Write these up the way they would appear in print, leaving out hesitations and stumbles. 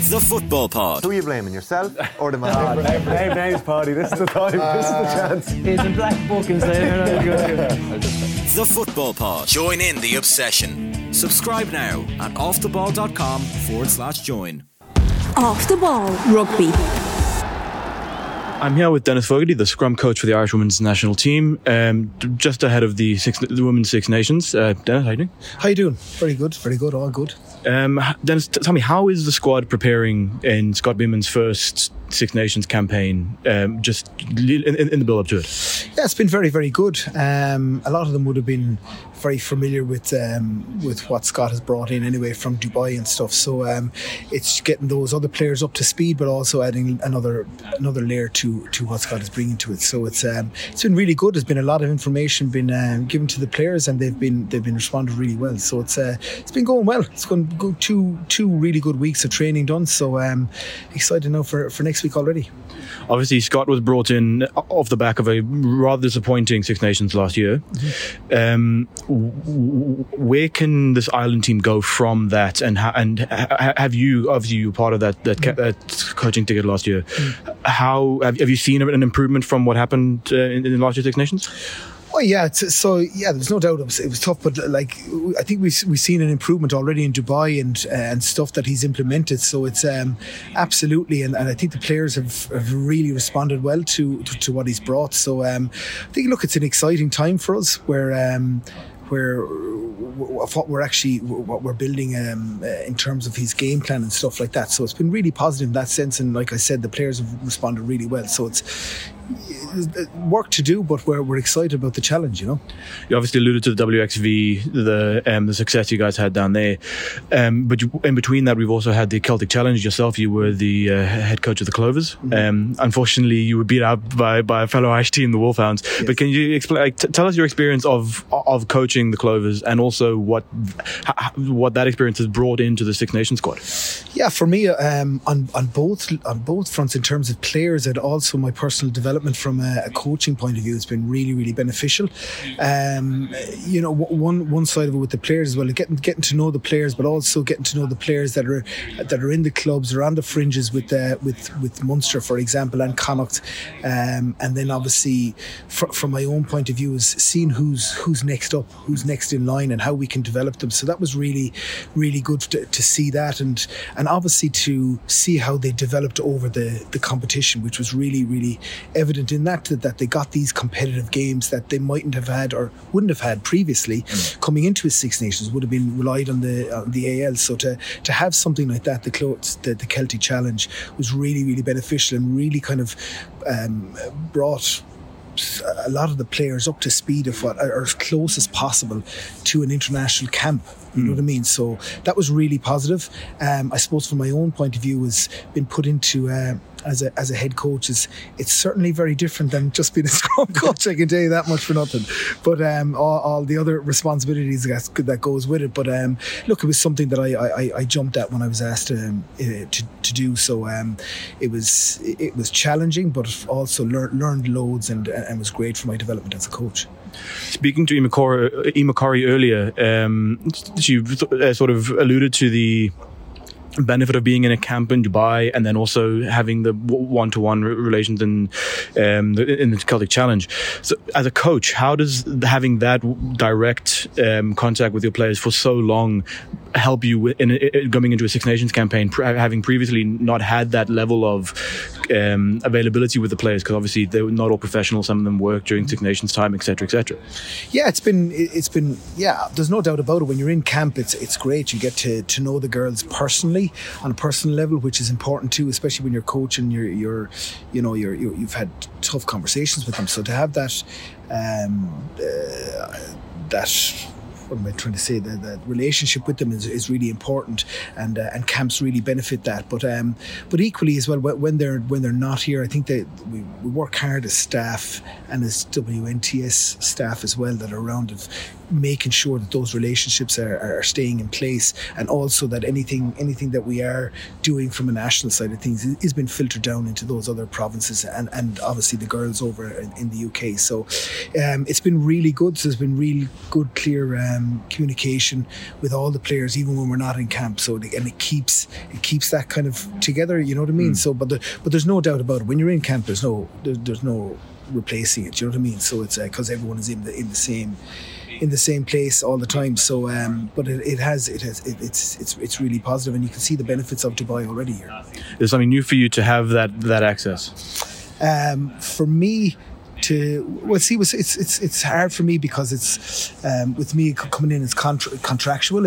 The Football Pod. Who are you blaming, yourself or the man? Name names, Paddy. This is the time. This is the chance. He's in black book and The Football Pod. Join in the obsession. Subscribe now at offtheball.com/join. Off the Ball Rugby. I'm here with Dennis Fogarty, the scrum coach for the Irish Women's National Team, just ahead of the Women's Six Nations. Dennis, how are you doing? How you doing? Very good, all good. Dennis, tell me, how is the squad preparing in Scott Beeman's first Six Nations campaign, just in the build-up to it? Yeah, it's been very, very good. A lot of them would have been very familiar with what Scott has brought in anyway from Dubai and stuff. So it's getting those other players up to speed, but also adding another layer to what Scott is bringing to it. So it's been really good. There's been a lot of information been given to the players, and they've been responded really well. So it's been going well. It's going to go two really good weeks of training done. So excited now for next week already. Obviously, Scott was brought in off the back of a rather disappointing Six Nations last year. Mm-hmm. Where can this Ireland team go from that? And have you, obviously you were part of that coaching ticket last year. Mm-hmm. How have you seen an improvement from what happened in last year's Six Nations? Oh yeah, there's no doubt it was tough, but like I think we've seen an improvement already in Dubai and stuff that he's implemented. So it's absolutely, and I think the players have really responded well to what he's brought. So I think it's an exciting time for us where what we're building in terms of his game plan and stuff like that. So it's been really positive in that sense, and like I said, the players have responded really well. So it's work to do, but we're excited about the challenge. You obviously alluded to the WXV, the success you guys had down there, but in between that we've also had the Celtic Challenge. Yourself, you were the head coach of the Clovers. Mm-hmm. Unfortunately, you were beat out by a fellow Irish team, the Wolfhounds. Yes. But can you explain? Tell us your experience of coaching the Clovers, and also what that experience has brought into the Six Nations squad. Yeah, for me, on both fronts, in terms of players and also my personal development from a coaching point of view, it's been really, really beneficial. One side of it with the players as well, getting to know the players, but also getting to know the players that are in the clubs or on the fringes with Munster, for example, and Connacht, and then obviously from my own point of view is seeing who's next up, who's next in line, and how we can develop them. So that was really, really good to see that, and obviously to see how they developed over the competition, which was really, really evident in that they got these competitive games that they mightn't have had or wouldn't have had previously. Coming into a Six Nations would have been relied on the AL. So to have something like that, the Celtic Challenge, was really, really beneficial and really kind of brought a lot of the players up to speed of what are as close as possible to an international camp. You know what I mean? So that was really positive. I suppose from my own point of view, has been put into as a head coach, it's certainly very different than just being a scrum coach. I can tell you that much for nothing. But all the other responsibilities that goes with it. But look, it was something that I jumped at when I was asked to do. So it was challenging, but also learned loads and was great for my development as a coach. Speaking to Emma Corrie earlier, she sort of alluded to the benefit of being in a camp in Dubai, and then also having the one-to-one relations in the Celtic Challenge. So as a coach, how does having that direct contact with your players for so long help you in going into a Six Nations campaign, having previously not had that level of availability with the players, because obviously they were not all professional, some of them work during Six Nations time, etc., etc. Yeah, it's been there's no doubt about it. When you're in camp, it's great. You get to know the girls personally on a personal level, which is important too, especially when you're coaching. You've had tough conversations with them, so to have that what am I trying to say? The relationship with them is really important, and camps really benefit that. But equally as well, when they're not here, I think that we work hard as staff and as WNTS staff as well that are around of making sure that those relationships are staying in place, and also that anything that we are doing from a national side of things is been filtered down into those other provinces and obviously the girls over in the UK. So it's been really good. So there's been really good, clear communication with all the players, even when we're not in camp. So it keeps that kind of together. You know what I mean? So, but there's no doubt about it. When you're in camp, there's no replacing it. You know what I mean? So it's because everyone is in the same place all the time. So, but it's really positive, and you can see the benefits of Dubai already here. There's something new for you to have that access. For me, it's hard for me because it's with me coming in as contractual.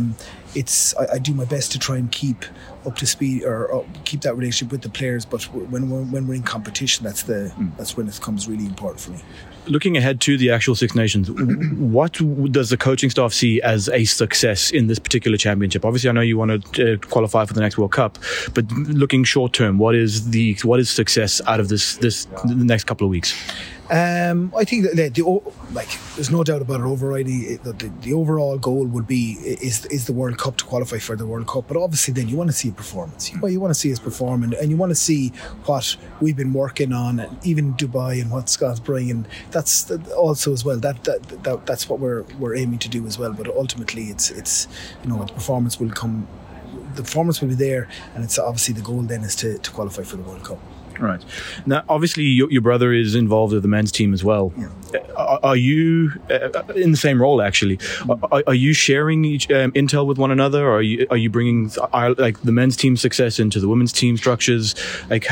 I do my best to try and keep up to speed or keep that relationship with the players. But when we're in competition, that's when it becomes really important for me. Looking ahead to the actual Six Nations, what does the coaching staff see as a success in this particular championship? Obviously, I know you want to qualify for the next World Cup, but looking short term, what is success out of the next couple of weeks? I think that there's no doubt about it. Overriding the overall goal would be is the World Cup, to qualify for the World Cup. But obviously, then you want to see a performance. You want to see us perform, and you want to see what we've been working on, and even Dubai and what Scott's bringing. That's also as well. That's what we're aiming to do as well. But ultimately, it's the performance will come. The performance will be there, and it's obviously the goal then is to qualify for the World Cup. Right. Now, obviously, your brother is involved with the men's team as well. Yeah. Are you in the same role? Actually, are you sharing intel with one another? Or are you bringing the men's team success into the women's team structures? Like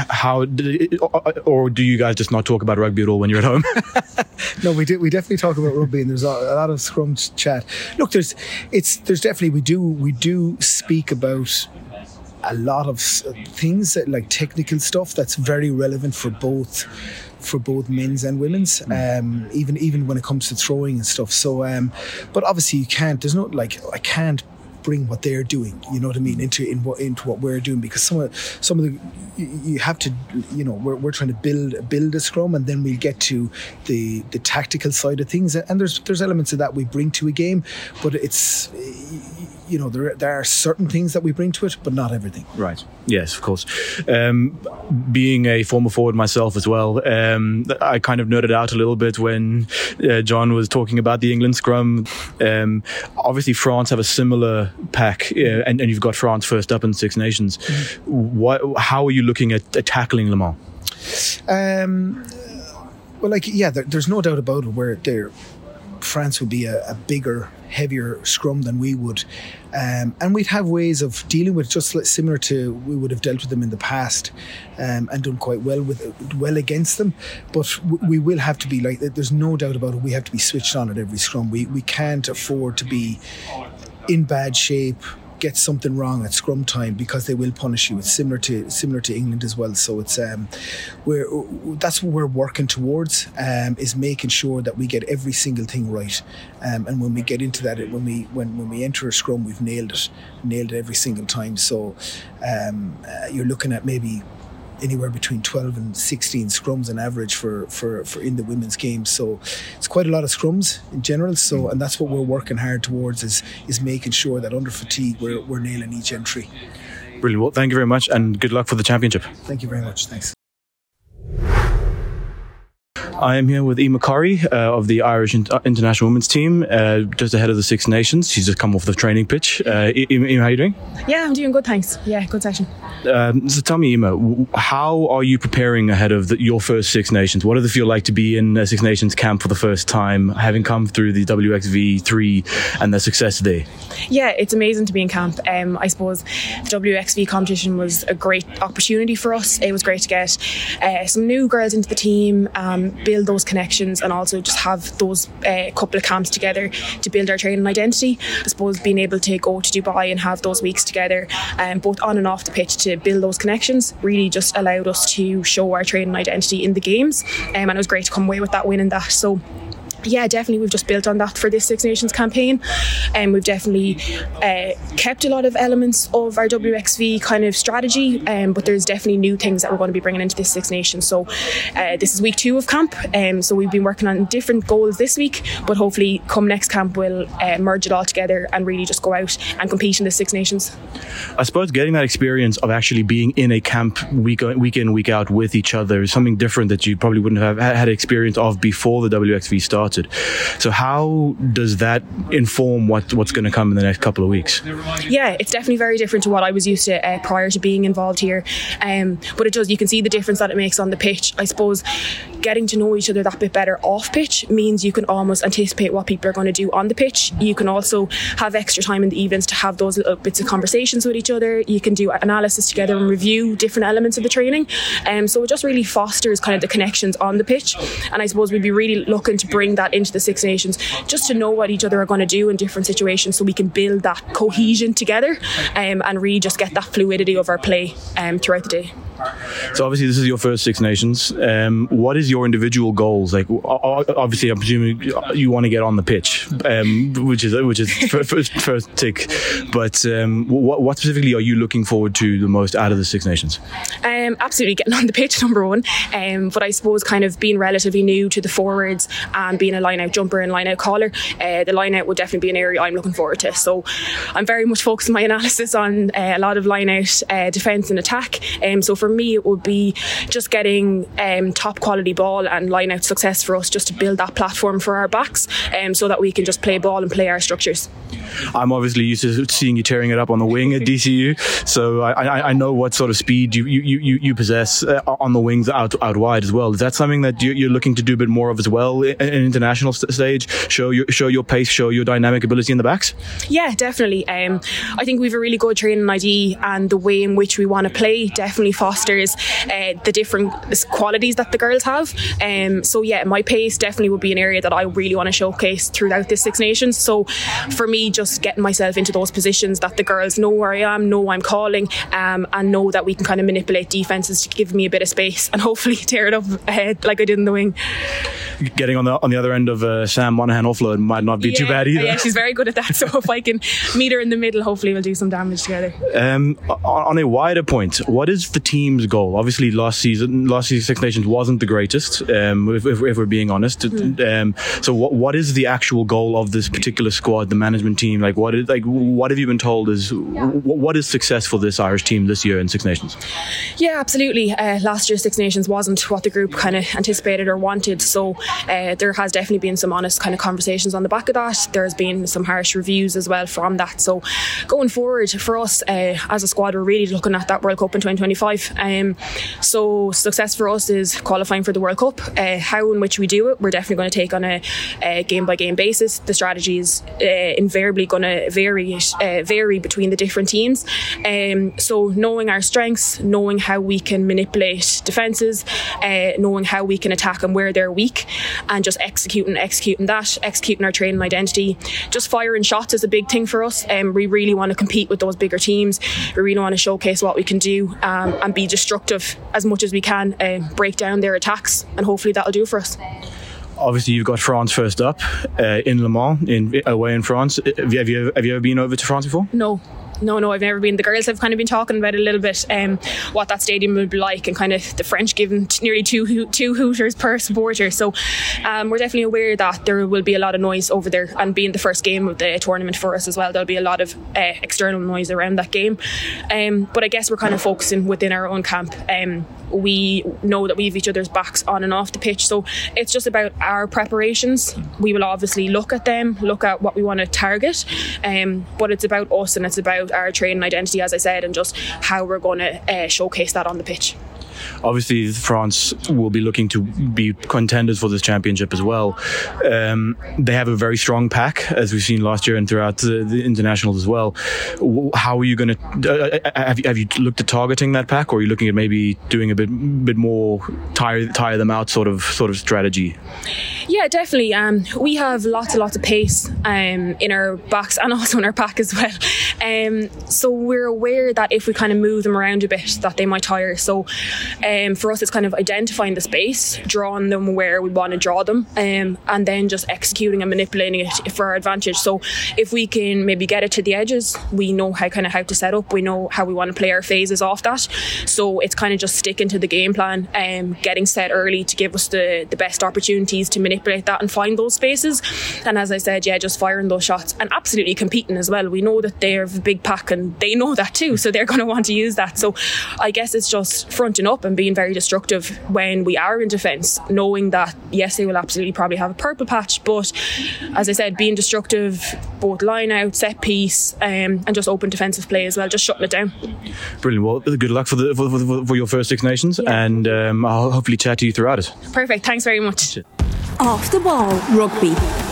or do you guys just not talk about rugby at all when you're at home? No, we definitely talk about rugby, and there's a lot of scrum chat. Look, there's definitely we do speak about a lot of things like technical stuff that's very relevant for both men's and women's, even when it comes to throwing and stuff. So, but obviously you can't. There's no I can't bring what they're doing, you know what I mean, into what we're doing, because some of the you have to, we're trying to build a scrum, and then we'll get to the tactical side of things, and there's elements of that we bring to a game, but it's there are certain things that we bring to it, but not everything. Right. Yes, of course. Being a former forward myself as well, I kind of nerded out a little bit when John was talking about the England scrum. Obviously, France have a similar pack, and you've got France first up in Six Nations. Mm-hmm. How are you looking at tackling Le Mans? There's no doubt about it where France would be a bigger, heavier scrum than we would, and we'd have ways of dealing with just similar to we would have dealt with them in the past, and done quite well against them. But we will have to be there's no doubt about it, we have to be switched on at every scrum. We can't afford to be in bad shape, get something wrong at scrum time, because they will punish you. It's similar to England as well. So it's that's what we're working towards, is making sure that we get every single thing right. And when we get into that, when we enter a scrum, we've nailed it every single time. So you're looking at maybe anywhere between 12 and 16 scrums on average for in the women's game. So it's quite a lot of scrums in general. So, and that's what we're working hard towards, is making sure that under fatigue we're nailing each entry. Brilliant. Well, thank you very much, and good luck for the championship. Thank you very much. Thanks. I am here with Emer Corry of the Irish International Women's Team, just ahead of the Six Nations. She's just come off the training pitch. Emer, how are you doing? Yeah, I'm doing good, thanks. Yeah, good session. So tell me, Emer, how are you preparing ahead of your first Six Nations? What does it feel like to be in a Six Nations camp for the first time, having come through the WXV 3 and the success there? Yeah, it's amazing to be in camp. I suppose the WXV competition was a great opportunity for us. It was great to get some new girls into the team, build those connections, and also just have those couple of camps together to build our training identity. I suppose being able to go to Dubai and have those weeks together, both on and off the pitch, to build those connections, really just allowed us to show our training identity in the games, and it was great to come away with that win in that. So yeah, definitely we've just built on that for this Six Nations campaign, and we've definitely kept a lot of elements of our WXV kind of strategy, but there's definitely new things that we're going to be bringing into this Six Nations. So this is week 2 of camp, so we've been working on different goals this week, but hopefully come next camp we'll merge it all together and really just go out and compete in the Six Nations. I suppose getting that experience of actually being in a camp week in, week out with each other is something different that you probably wouldn't have had experience of before the WXV started. started. So how does that inform what's going to come in the next couple of weeks? Yeah, it's definitely very different to what I was used to prior to being involved here. But it does, you can see the difference that it makes on the pitch. I suppose getting to know each other that bit better off pitch means you can almost anticipate what people are going to do on the pitch. You can also have extra time in the evenings to have those little bits of conversations with each other. You can do analysis together and review different elements of the training. So it just really fosters kind of the connections on the pitch. And I suppose we'd be really looking to bring that into the Six Nations, just to know what each other are going to do in different situations, so we can build that cohesion together and really just get that fluidity of our play throughout the day. So obviously this is your first Six Nations. What is your individual goals? Like, obviously I'm presuming you want to get on the pitch, which is first tick. But what specifically are you looking forward to the most out of the Six Nations? Absolutely getting on the pitch, number one. But I suppose kind of being relatively new to the forwards and being a line-out jumper and line-out caller, the line-out would definitely be an area I'm looking forward to. So I'm very much focusing my analysis on a lot of line-out defence and attack. So for me, it would be just getting top quality ball and line-out success for us, just to build that platform for our backs, so that we can just play ball and play our structures. I'm obviously used to seeing you tearing it up on the wing at DCU, so I know what sort of speed you possess on the wings out wide as well. Is that something that you're looking to do a bit more of as well in an international stage? Show your pace, show your dynamic ability in the backs? Yeah, definitely. I think we've a really good training ID, and the way in which we want to play definitely fosters the different qualities that the girls have. So yeah, my pace definitely would be an area that I really want to showcase throughout this Six Nations. So for me, just getting myself into those positions that the girls know where I am, know I'm calling, and know that we can kind of manipulate defences to give me a bit of space and hopefully tear it up ahead like I did in the wing. Getting on the other end of Sam Monaghan offload might not be too bad either. Yeah, she's very good at that. So if I can meet her in the middle, hopefully we'll do some damage together. On a wider point, what is the team's goal? Obviously last season Six Nations wasn't the greatest, if we're being honest. So what is the actual goal of this particular squad, the management team? What have you been told is what is success for this Irish team this year in Six Nations? Yeah, absolutely. Last year's Six Nations wasn't what the group kind of anticipated or wanted, so there has definitely been some honest kind of conversations on the back of that. There's been some harsh reviews as well from that. So going forward for us as a squad, we're really looking at that World Cup in 2025. So success for us is qualifying for the World Cup. How in which we do it, we're definitely going to take on a game by game basis. The strategy is invariably going to vary between the different teams. So knowing our strengths, knowing how we can manipulate defences, knowing how we can attack and where they're weak, and just executing our training identity. Just firing shots is a big thing for us. We really want to compete with those bigger teams. We really want to showcase what we can do, and be destructive as much as we can, break down their attacks, and hopefully that'll do for us. Obviously, you've got France first up in Le Mans, away in France. Have you ever been over to France before? No, I've never been. The girls have kind of been talking about it a little bit, what that stadium will be like, and kind of the French giving nearly two hooters per supporter. So we're definitely aware that there will be a lot of noise over there, and being the first game of the tournament for us as well, there'll be a lot of external noise around that game. But I guess we're kind of focusing within our own camp. We know that we have each other's backs on and off the pitch, so it's just about our preparations. We will obviously look at what we want to target, but it's about us, and it's about our training identity, as I said, and just how we're going to showcase that on the pitch. Obviously, France will be looking to be contenders for this championship as well. They have a very strong pack, as we've seen last year and throughout the internationals as well. How are you going to? Have you looked at targeting that pack, or are you looking at maybe doing a bit more tire them out sort of strategy? Yeah, definitely. We have lots of pace in our backs and also in our pack as well. So we're aware that if we kind of move them around a bit, that they might tire. So for us, it's kind of identifying the space, drawing them where we want to draw them, and then just executing and manipulating it for our advantage. So if we can maybe get it to the edges, we know how to set up, we know how we want to play our phases off that. So it's kind of just sticking to the game plan, getting set early to give us the best opportunities to manipulate that and find those spaces. And as I said, just firing those shots and absolutely competing as well. We know that they're a big pack and they know that too, so they're going to want to use that. So I guess it's just fronting up and being very destructive when we are in defence, knowing that yes, they will absolutely probably have a purple patch, but as I said, being destructive, both line out, set piece, and just open defensive play as well, just shutting it down. Brilliant. Well, good luck for your first Six Nations, and I'll hopefully chat to you throughout it. Perfect. Thanks very much. Off the Ball Rugby.